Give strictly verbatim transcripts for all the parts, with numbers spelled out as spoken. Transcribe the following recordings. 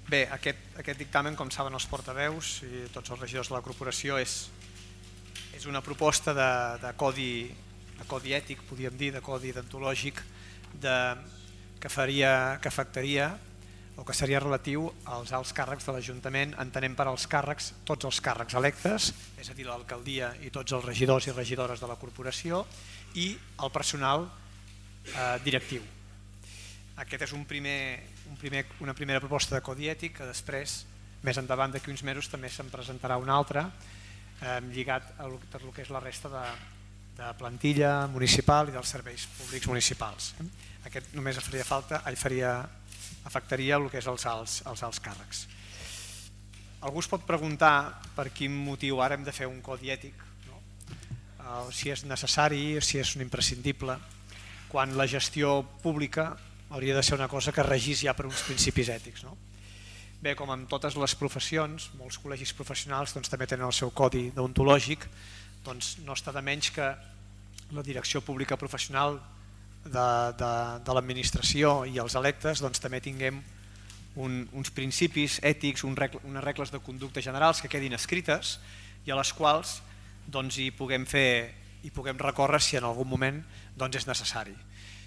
Bé, aquest, aquest dictamen, com saben els portaveus i tots els regidors de la corporació, és, és una proposta de, de, codi, de codi ètic, podríem dir, de codi deontològic, de, que, faria, que afectaria o que seria relatiu als alts càrrecs de l'Ajuntament, entenem per als càrrecs, tots els càrrecs electes, és a dir, l'alcaldia i tots els regidors i regidores de la corporació i el personal eh, directiu. Aquest és un primer, un primer, una primera proposta de codi ètic que després, més endavant d'aquí uns mesos, també se'n presentarà una altra eh, lligat a tot el que és la resta de, de plantilla municipal i dels serveis públics municipals. Aquest només faria falta, ell faria, afectaria el que és els alts, els alts càrrecs. Algú es pot preguntar per quin motiu ara hem de fer un codi ètic, no? eh, si és necessari, si és un imprescindible, quan la gestió pública hauria de ser una cosa que regís ja per uns principis ètics. No? Bé, com en totes les professions, molts col·legis professionals doncs, també tenen el seu codi deontològic, doncs no està de menys que la direcció pública professional de, de, de l'administració i els electes doncs, també tinguem un, uns principis ètics, un regle, unes regles de conducta generals que quedin escrites i a les quals doncs, hi puguem fer i puguem recórrer si en algun moment doncs, és necessari.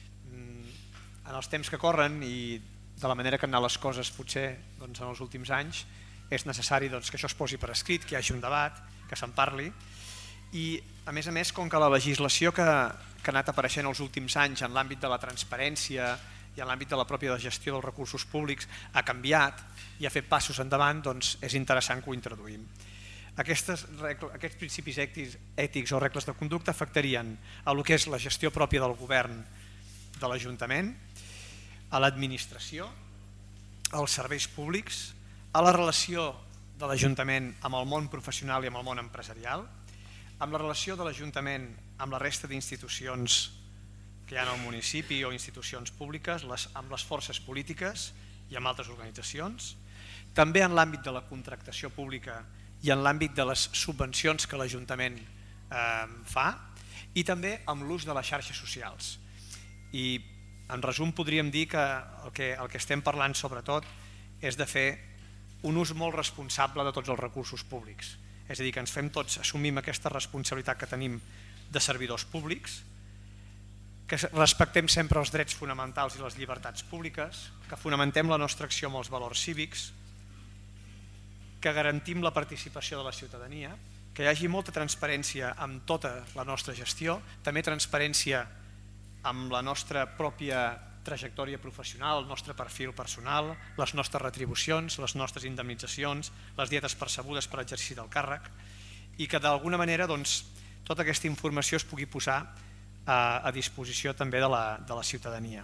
En els temps que corren i de la manera que han anat les coses potser doncs, en els últims anys, és necessari doncs, que això es posi per escrit, que hi hagi un debat, que se'n parli i a més a més com que la legislació que, que ha anat apareixent els últims anys en l'àmbit de la transparència i en l'àmbit de la pròpia gestió dels recursos públics ha canviat i ha fet passos endavant, doncs és interessant que ho introduïm. Aquestes, aquests principis ètics, ètics o regles de conducta afectarien a el que és la gestió pròpia del govern de l'Ajuntament, a l'administració, als serveis públics, a la relació de l'Ajuntament amb el món professional i amb el món empresarial, amb la relació de l'Ajuntament amb la resta d'institucions que hi ha al municipi o institucions públiques, les, amb les forces polítiques i amb altres organitzacions, també en l'àmbit de la contractació pública i en l'àmbit de les subvencions que l'Ajuntament eh, fa i també amb l'ús de les xarxes socials. I en resum podríem dir que el que, el que estem parlant sobretot és de fer un ús molt responsable de tots els recursos públics. És a dir, que ens fem tots, assumim aquesta responsabilitat que tenim de servidors públics, que respectem sempre els drets fonamentals i les llibertats públiques, que fonamentem la nostra acció amb els valors cívics, que garantim la participació de la ciutadania, que hi hagi molta transparència amb tota la nostra gestió, també transparència amb la nostra pròpia trajectòria professional, el nostre perfil personal, les nostres retribucions, les nostres indemnitzacions, les dietes percebudes per exercici del càrrec i que d'alguna manera doncs, tota aquesta informació es pugui posar a, a disposició també de la, de la ciutadania.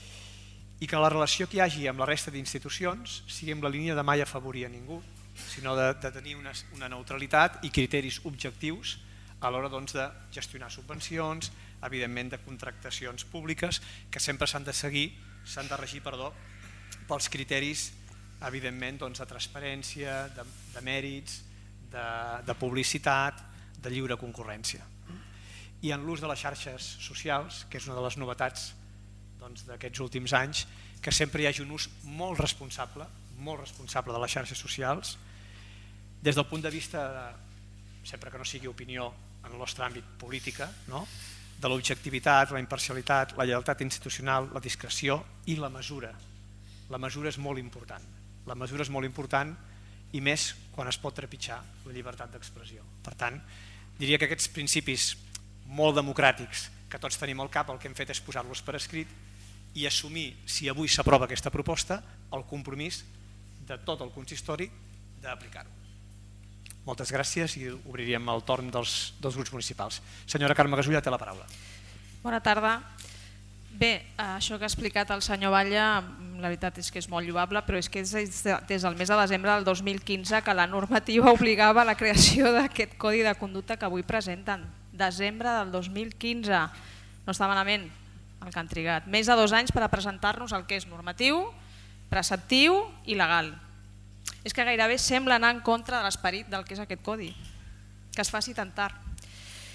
I que la relació que hi hagi amb la resta d'institucions sigui en la línia de mai afavorir a ningú, sinó de, de tenir una, una neutralitat i criteris objectius a l'hora doncs, de gestionar subvencions, evidentment de contractacions públiques que sempre s'han de seguir, s'han de regir perdó, pels criteris evidentment doncs, de transparència, de, de mèrits, de, de publicitat, de lliure concurrència. I en l'ús de les xarxes socials, que és una de les novetats doncs, d'aquests últims anys, que sempre hi hagi un ús molt responsable, molt responsable de les xarxes socials, des del punt de vista, de, sempre que no sigui opinió en el nostre àmbit política, no? De l'objectivitat, la imparcialitat, la lleialtat institucional, la discreció i la mesura. La mesura és molt important. La mesura és molt important i més quan es pot trepitjar la llibertat d'expressió. Per tant, diria que aquests principis molt democràtics que tots tenim al cap, el que hem fet és posar-los per escrit i assumir, si avui s'aprova aquesta proposta, el compromís de tot el consistori d'aplicar-ho. Moltes gràcies i obriríem el torn dels, dels grups municipals. Senyora Carme Gasulla, té la paraula. Bona tarda. Bé, això que ha explicat el senyor Batlle, la veritat és que és molt lloable, però és que és des del mes de desembre del dos mil quinze que la normativa obligava a la creació d'aquest codi de conducta que avui presenten. Desembre del dos mil quinze. No està malament el que han trigat. Més de dos anys per a presentar-nos el que és normatiu, preceptiu i legal. És que gairebé sembla anar en contra de l'esperit del que és aquest codi, que es faci tan tard.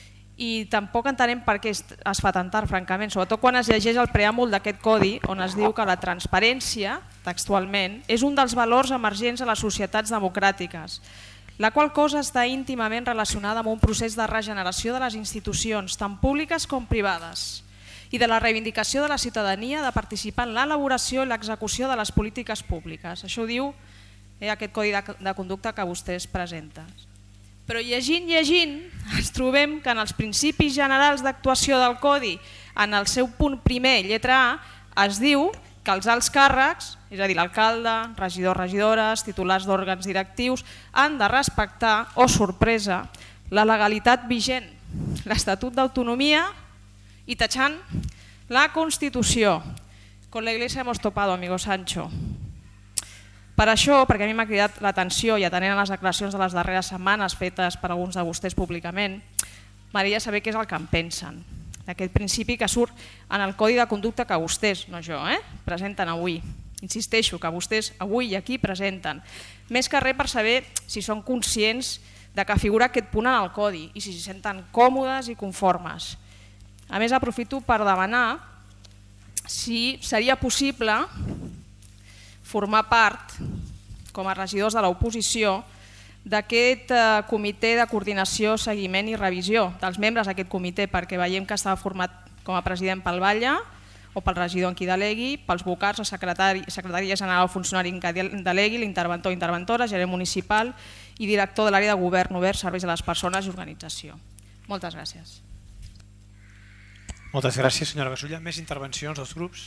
i tampoc entenem per què es fa tan tard, francament, sobretot quan es llegeix el preàmbul d'aquest codi on es diu que la transparència, textualment, és un dels valors emergents a les societats democràtiques, la qual cosa està íntimament relacionada amb un procés de regeneració de les institucions, tant públiques com privades, i de la reivindicació de la ciutadania de participar en l'elaboració i l'execució de les polítiques públiques. Això ho diu eh, aquest codi de, de conducta que vostès presenten. Però llegint, llegint, ens trobem que en els principis generals d'actuació del codi, en el seu punt primer, lletra A, es diu que els alts càrrecs, és a dir, l'alcalde, regidors, regidores, titulars d'òrgans directius, han de respectar, oh sorpresa, la legalitat vigent, l'Estatut d'Autonomia i tachant la Constitució. Con la Iglesia hemos topado, amigo Sancho. Per això, perquè a mi m'ha cridat l'atenció i atenent a les declaracions de les darreres setmanes fetes per alguns de vostès públicament, m'agradaria saber què és el que en pensen d'aquest principi que surt en el codi de conducta que vostès, no jo, eh, presenten avui. Insisteixo que vostès avui i aquí presenten. Més que res per saber si són conscients de que figura aquest punt en el codi i si s'hi senten còmodes i conformes. A més, aprofito per demanar si seria possible formar part, com a regidors de l'oposició, d'aquest comitè de coordinació, seguiment i revisió dels membres d'aquest comitè, perquè veiem que estava format com a president pel Batlle o pel regidor en qui delegui, pels vocals, el secretari, secretària general o funcionari en qui delegui, l'interventor o interventora, gerent municipal i director de l'àrea de govern obert, serveis a les persones i organització. Moltes gràcies. Moltes gràcies, senyora Gasulla. Més intervencions dels grups?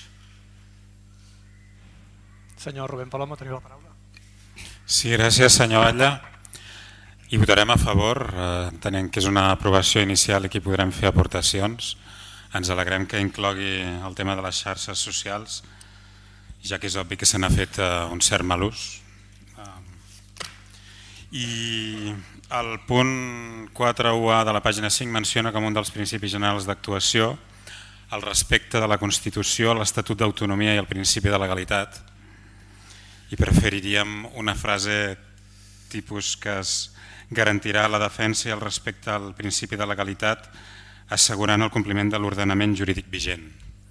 Senyor Rubén Palomo, teniu la paraula. Sí, gràcies, senyor Batlle. Hi votarem a favor, entenent que és una aprovació inicial i que hi podrem fer aportacions. Ens alegrem que inclogui el tema de les xarxes socials, ja que és obvi que se n'ha fet un cert mal ús. I el punt quatre u A de la pàgina cinc menciona com un dels principis generals d'actuació el respecte de la Constitució, l'Estatut d'Autonomia i el principi de legalitat. I preferiríem una frase tipus que es garantirà la defensa i el respecte al principi de legalitat assegurant el compliment de l'ordenament jurídic vigent,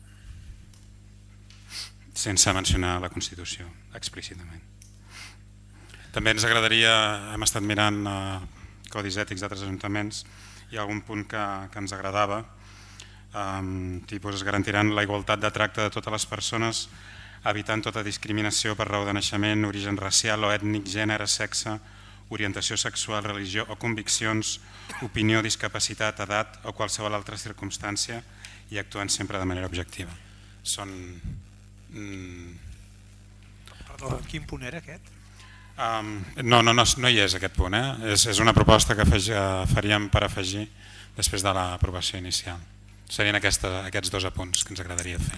sense mencionar la Constitució explícitament. També ens agradaria, hem estat mirant codis ètics d'altres ajuntaments, hi ha algun punt que, que ens agradava, um, tipus es garantiran la igualtat de tracte de totes les persones evitant tota discriminació per raó de naixement, origen racial o ètnic, gènere, sexe, orientació sexual, religió o conviccions, opinió, discapacitat, edat o qualsevol altra circumstància i actuant sempre de manera objectiva. Són... Mm... Perdó, quin punt era aquest? Um, no, no, no, no hi és aquest punt, eh? és, és una proposta que afegi, faríem per afegir després de l'aprovació inicial. Serien aquesta, aquests dos apunts que ens agradaria fer.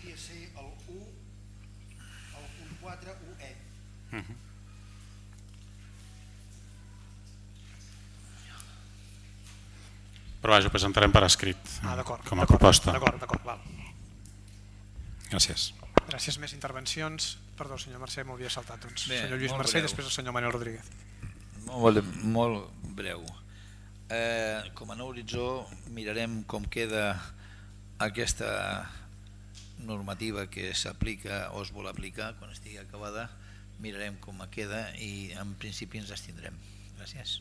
Però vaja, ho presentarem per escrit ah, com a proposta. D'acord, d'acord, val. Gràcies. Gràcies. Més intervencions? Perdó, senyor Mercè, m'ho havia saltat. Doncs. Bé, senyor Lluís Mercè i després el senyor Manuel Rodríguez. Molt, molt breu. Eh, com a nou horitzó mirarem com queda aquesta normativa que s'aplica o es vol aplicar quan estigui acabada. Mirarem com queda i en principi ens abstindrem. Gràcies.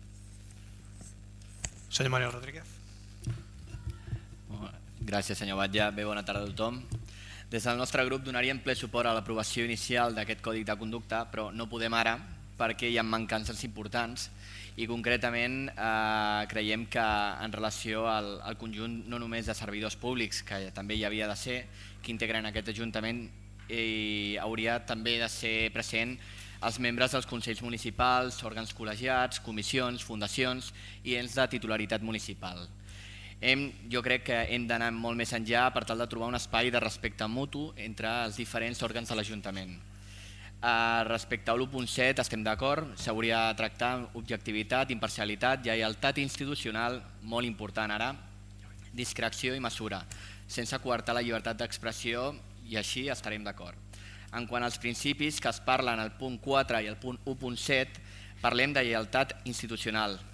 Senyor Manuel Rodríguez. Gràcies, senyor Batlle. Bé, bona tarda a tothom. Des del nostre grup donaríem ple suport a l'aprovació inicial d'aquest codi de conducta, però no podem ara perquè hi ha mancances importants i concretament eh, creiem que en relació al, al conjunt no només de servidors públics, que també hi havia de ser, que integren aquest Ajuntament, i hauria també de ser present els membres dels consells municipals, òrgans col·legiats, comissions, fundacions i ens de titularitat municipal. Hem, jo crec que hem d'anar molt més enllà per tal de trobar un espai de respecte mutu entre els diferents òrgans de l'Ajuntament. Eh, respecte a l'u punt set estem d'acord, s'hauria de tractar objectivitat, imparcialitat, lleialtat institucional, molt important ara, discreció i mesura, sense coartar la llibertat d'expressió i així estarem d'acord. En quant als principis que es parlen al punt quatre i al punt u punt set, parlem de lleialtat institucional.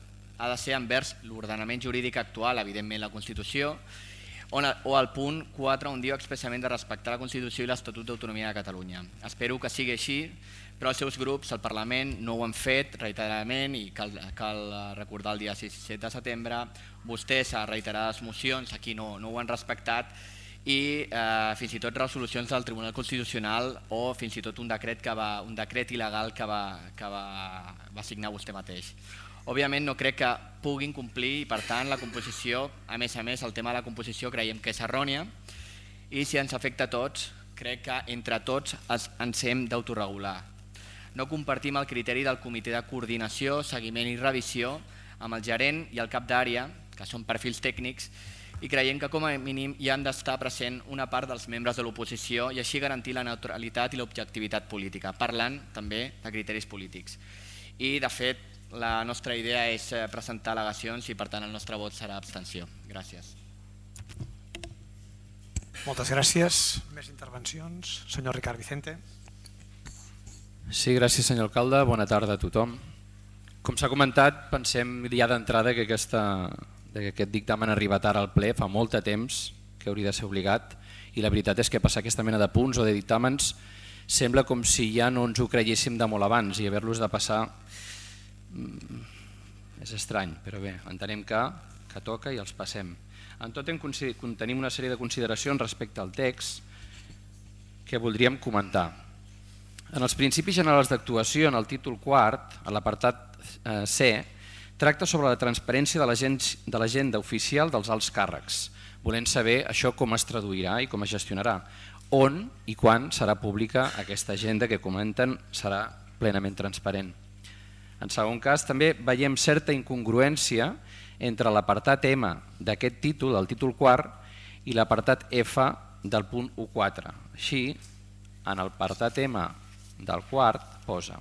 ha de ser envers l'ordenament jurídic actual, evidentment la Constitució, o al punt quatre on diu expressament de respectar la Constitució i l'Estatut d'Autonomia de Catalunya. Espero que sigui així, però els seus grups, el Parlament, no ho han fet reiteradament i cal, cal recordar el dia sis i set de setembre. Vostès a reiterades mocions aquí no, no ho han respectat i eh, fins i tot resolucions del Tribunal Constitucional o fins i tot un decret, que va, un decret il·legal que, va, que va, va signar vostè mateix. Òbviament no crec que puguin complir i per tant la composició, a més a més el tema de la composició creiem que és errònia i si ens afecta a tots crec que entre tots ens hem d'autoregular. No compartim el criteri del comitè de coordinació, seguiment i revisió amb el gerent i el cap d'àrea, que són perfils tècnics, i creiem que com a mínim hi han d'estar present una part dels membres de l'oposició i així garantir la neutralitat i l'objectivitat política, parlant també de criteris polítics. I de fet, la nostra idea és presentar al·legacions i per tant el nostre vot serà abstenció. Gràcies. Moltes gràcies. Més intervencions. Senyor Ricard Vicente. Sí, gràcies senyor alcalde. Bona tarda a tothom. Com s'ha comentat, pensem ja d'entrada que, aquesta, que aquest dictamen ha arribat ara al ple, fa molt de temps que hauria de ser obligat i la veritat és que passar aquesta mena de punts o de dictàmens sembla com si ja no ens ho creiéssim de molt abans i haver-los de passar és estrany, però bé, entenem que, que toca i els passem. En tot tenim una sèrie de consideracions respecte al text que voldríem comentar. En els principis generals d'actuació, en el títol quart, a l'apartat C, tracta sobre la transparència de l'agenda oficial dels alts càrrecs, volent saber això com es traduirà i com es gestionarà, on i quan serà pública aquesta agenda que comenten serà plenament transparent. En segon cas, també veiem certa incongruència entre l'apartat M d'aquest títol, del títol quart, i l'apartat F del punt u quatre. Així, en l'apartat M del quart posa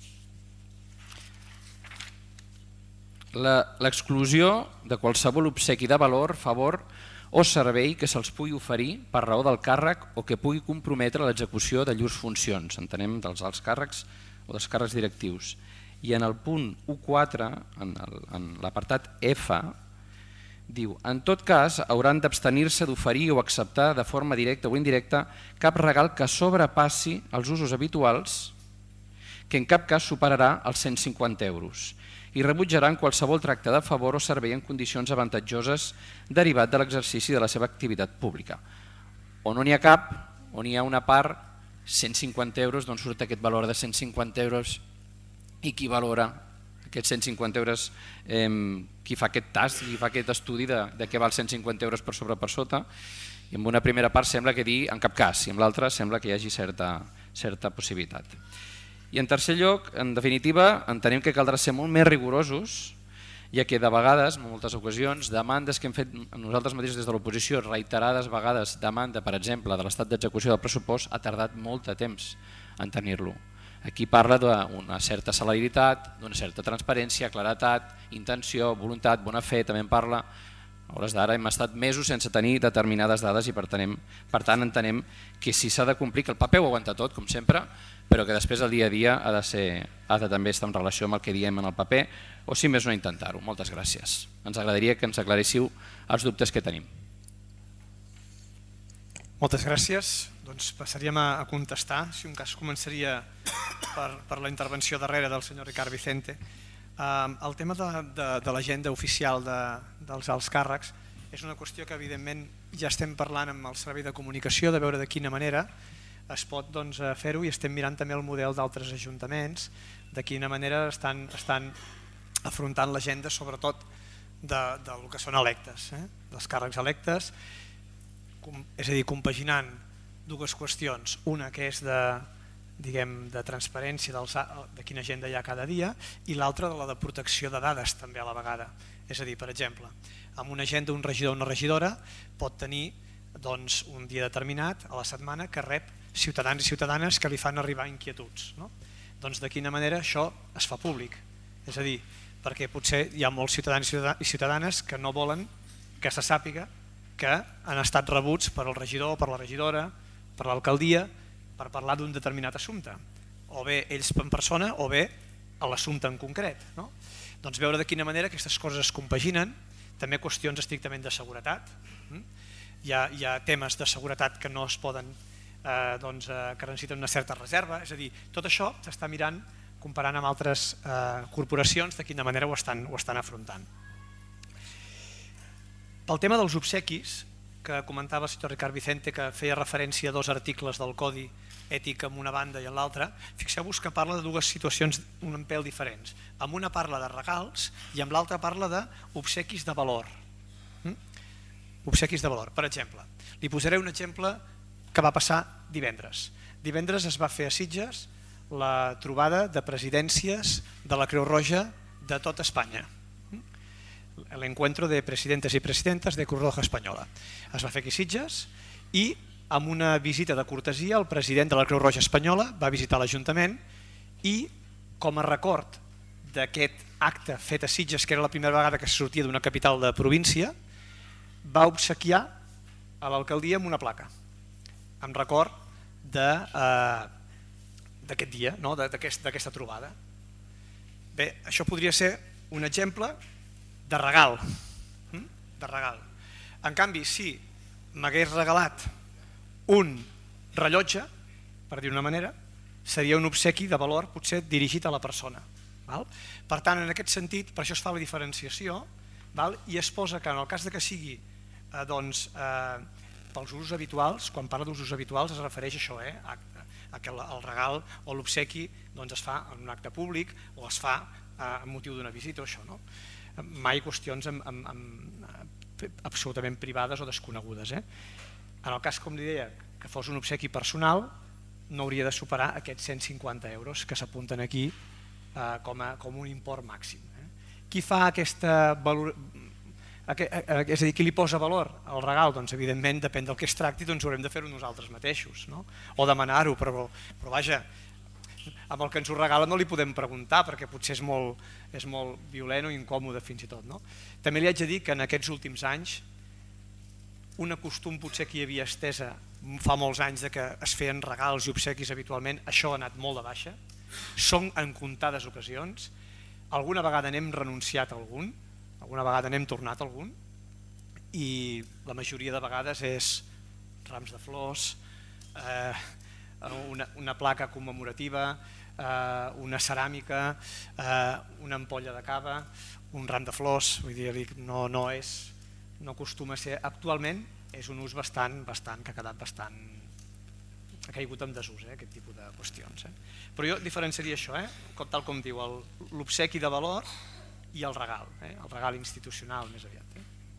l'exclusió de qualsevol obsequi de valor, favor o servei que se'ls pugui oferir per raó del càrrec o que pugui comprometre l'execució de llurs funcions, entenem dels alts càrrecs o dels càrrecs directius. I en el punt u quatre, en l'apartat F, diu: en tot cas hauran d'abstenir-se d'oferir o acceptar de forma directa o indirecta cap regal que sobrepassi els usos habituals, que en cap cas superarà els cent cinquanta euros, i rebutjaran qualsevol tracte de favor o servei en condicions avantatjoses derivat de l'exercici de la seva activitat pública. O no n'hi ha cap, o n'hi ha una part, cent cinquanta euros, d'on surt aquest valor de cent cinquanta euros i qui valora aquests cent cinquanta euros, eh, qui fa aquest tast, qui fa aquest estudi de, de què val cent cinquanta euros per sobre per sota, i en una primera part sembla que dir en cap cas, i en l'altra sembla que hi hagi certa, certa possibilitat. I en tercer lloc, en definitiva, entenem que caldrà ser molt més rigorosos, ja que de vegades, en moltes ocasions, demandes que hem fet nosaltres mateixos des de l'oposició, reiterades vegades demanda, per exemple, de l'estat d'execució del pressupost, ha tardat molt de temps en tenir-lo. Aquí parla d'una certa celeritat, d'una certa transparència, claretat, intenció, voluntat, bona fe, també en parla. A hores d'ara hem estat mesos sense tenir determinades dades i per tant entenem que si s'ha de complir, que el paper ho aguanta tot, com sempre, però que després el dia a dia ha de, ser, ha de també estar en relació amb el que diem en el paper, o si més no intentar-ho. Moltes gràcies. Ens agradaria que ens aclaríssiu els dubtes que tenim. Moltes gràcies. Doncs passaríem a contestar. Si un cas començaria per, per la intervenció darrere del senyor Ricard Vicente. Uh, el tema de, de, de l'agenda oficial de, dels alts càrrecs és una qüestió que evidentment ja estem parlant amb el servei de comunicació de veure de quina manera es pot doncs, fer-ho i estem mirant també el model d'altres ajuntaments, de quina manera estan, estan afrontant l'agenda sobretot de, del que són electes, eh? dels càrrecs electes, com, és a dir, compaginant dues qüestions, una que és de, diguem, de transparència dels, de quina agenda hi ha cada dia i l'altra de la de protecció de dades també a la vegada. És a dir, per exemple, amb una agenda un regidor o una regidora pot tenir doncs, un dia determinat a la setmana que rep ciutadans i ciutadanes que li fan arribar inquietuds. No? Doncs de quina manera això es fa públic? És a dir, perquè potser hi ha molts ciutadans i ciutadanes que no volen que se sàpiga que han estat rebuts per el regidor, per la regidora, per l'alcaldia, per parlar d'un determinat assumpte, o bé ells en persona o bé a l'assumpte en concret. No? Doncs veure de quina manera aquestes coses es compaginen, també qüestions estrictament de seguretat. Hi ha, hi ha temes de seguretat que no es poden, eh, doncs, eh, que necessiten una certa reserva, és a dir, tot això s'està mirant comparant amb altres eh, corporacions de quina manera ho estan, ho estan afrontant. Pel tema dels obsequis, que comentava el senyor Ricard Vicente, que feia referència a dos articles del Codi Ètic en una banda i en l'altra, fixeu-vos que parla de dues situacions un pèl diferents. Amb una parla de regals i amb l'altra parla d'obsequis de valor. Obsequis de valor. Per exemple, li posaré un exemple que va passar divendres. Divendres es va fer a Sitges la trobada de presidències de la Creu Roja de tot Espanya. L'encuentro de presidentes i presidentes de Creu Roja Espanyola. Es va fer aquí a Sitges i amb una visita de cortesia el president de la Creu Roja Espanyola va visitar l'Ajuntament i com a record d'aquest acte fet a Sitges, que era la primera vegada que sortia d'una capital de província, va obsequiar a l'alcaldia amb una placa en record d'aquest dia, d'aquesta trobada. Bé, això podria ser un exemple de regal. De regal. En canvi, si m'hagués regalat un rellotge, per dir una manera, seria un obsequi de valor potser dirigit a la persona. Per tant, en aquest sentit, per això es fa la diferenciació i es posa que en el cas que sigui pels usos habituals, quan parla d'usos habituals es refereix a això, a que el regal o l'obsequi es fa en un acte públic o es fa amb motiu d'una visita o això. Mai qüestions absolutament privades o desconegudes. En el cas, com li deia, que fos un obsequi personal, no hauria de superar aquests cent cinquanta euros que s'apunten aquí com un import màxim. Qui fa aquesta valor... És a dir, qui li posa valor al regal? Doncs evidentment depèn del que es tracti, doncs haurem de fer-ho nosaltres mateixos o demanar-ho, però vaja, amb el que ens ho regala no li podem preguntar perquè potser és molt violent o incòmode fins i tot. També li haig de dir que en aquests últims anys una costum potser que hi havia estesa fa molts anys que es feien regals i obsequis habitualment, això ha anat molt de baixa, són en comptades ocasions, alguna vegada n'hem renunciat a algun, alguna vegada n'hem tornat a algun i la majoria de vegades és rams de flors, una placa commemorativa, una ceràmica, una ampolla de cava, un ram de flors, vull dir, no és, no acostuma a ser, actualment és un ús bastant, bastant, que ha quedat bastant, ha caigut en desús, aquest tipus de qüestions. Però jo diferenciaria això, tal com diu, l'obsequi de valor i el regal, el regal institucional més aviat.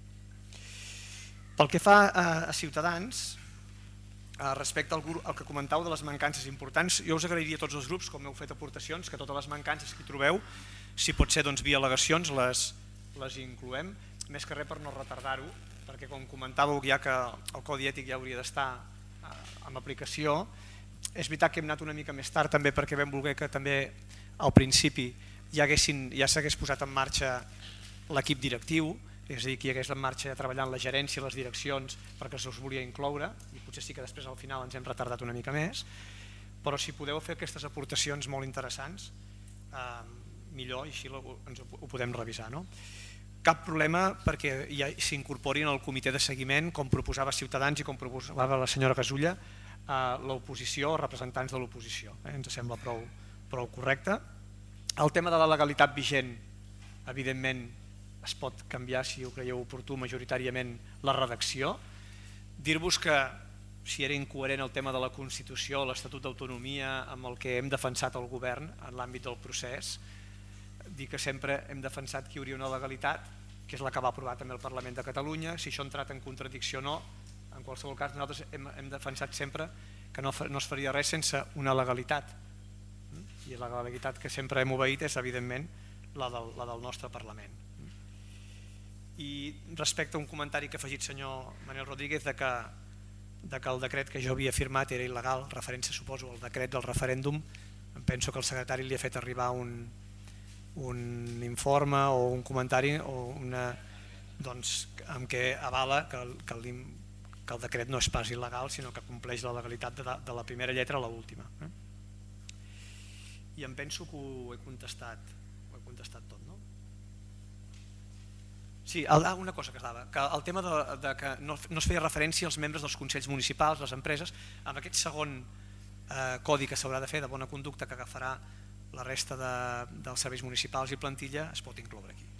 Pel que fa a Ciutadans, respecte al que comentau de les mancances importants, jo us agrairia a tots els grups, com heu fet aportacions, que totes les mancances que hi trobeu, si pot ser via al·legacions, les incloem, més que res per no retardar-ho, perquè com comentàveu ja que el Codi Ètic ja hauria d'estar en aplicació, és veritat que hem anat una mica més tard també perquè vam voler que també al principi ja s'hagués posat en marxa l'equip directiu, és a dir, que hi hagués en marxa treballant la gerència, les direccions, perquè se'ls volia incloure, i potser sí que després al final ens hem retardat una mica més, però si podeu fer aquestes aportacions molt interessants, millor, i així ho podem revisar. Cap problema perquè s'incorporin al comitè de seguiment, com proposava Ciutadans i com proposava la senyora Gasulla, l'oposició o representants de l'oposició. Ens sembla prou correcte. El tema de la legalitat vigent, evidentment, es pot canviar, si ho creieu oportú, majoritàriament la redacció. Dir-vos que si era incoherent el tema de la Constitució, l'Estatut d'Autonomia, amb el que hem defensat el govern en l'àmbit del procés, dir que sempre hem defensat que hi hauria una legalitat, que és la que va aprovar també el Parlament de Catalunya, si això ha entrat en contradicció o no, en qualsevol cas nosaltres hem defensat sempre que no es faria res sense una legalitat, i la legalitat que sempre hem obeït és evidentment la del nostre Parlament. I respecte a un comentari que ha afegit el senyor Manuel Rodríguez de que el decret que jo havia firmat era il·legal, referència suposo al decret del referèndum, em penso que el secretari li ha fet arribar un informe o un comentari amb què avala que el decret no és pas il·legal sinó que compleix la legalitat de la primera lletra a l'última. I em penso que ho he contestat tot, no? Sí, una cosa que es dava, que el tema de, de que no, no es feia referència als membres dels consells municipals, les empreses, amb aquest segon eh, codi que s'haurà de fer de bona conducta que agafarà la resta de, dels serveis municipals i plantilla es pot incloure aquí.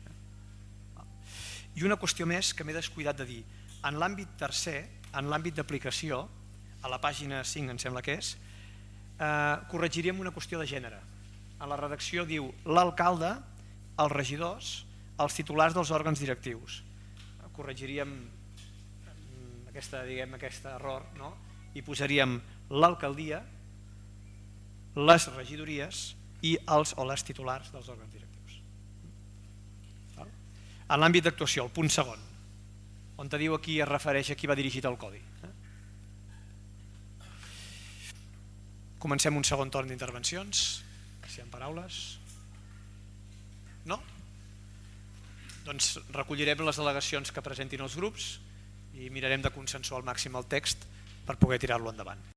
I una qüestió més que m'he descuidat de dir, en l'àmbit tercer, en l'àmbit d'aplicació, a la pàgina cinc em sembla que és, eh, corregiríem una qüestió de gènere. A la redacció diu l'alcalde, els regidors, els titulars dels òrgans directius. Corregiríem aquesta, diguem, aquest error, no? I posaríem l'alcaldia, les regidories i els o les titulars dels òrgans directius. En l'àmbit d'actuació, el punt segon, on te diu aquí es refereix a qui va dirigit el codi. Comencem un segon torn d'intervencions, si hi ha paraules. No? Doncs recollirem les al·legacions que presentin els grups i mirarem de consensuar al màxim el text per poder tirar-lo endavant.